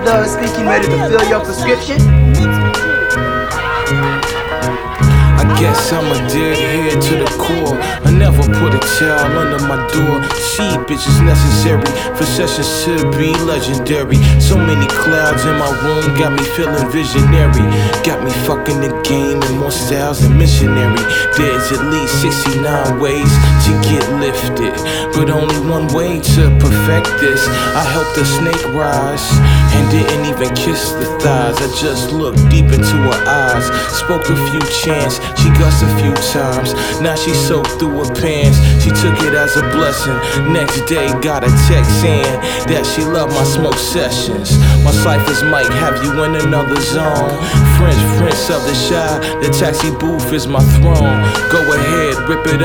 Thug speaking, ready to fill your prescription. I guess I'm a deadhead to the core. I never put a child under my door. Bitch is necessary for sessions to be legendary. So many clouds in my room got me feeling visionary. Got me fucking the game in more styles than missionary. There's at least 69 ways to get lifted, but only one way to perfect this. I helped a snake rise and didn't even kiss the thighs. I just looked deep into her eyes, spoke a few chants, she gussed a few times. Now she soaked through her pants, she took it as a blessing. Next day got a text saying that she loved my smoke sessions. My ciphers might have you in another zone. French prince of the shy, the taxi booth is my throne. Go ahead, rip it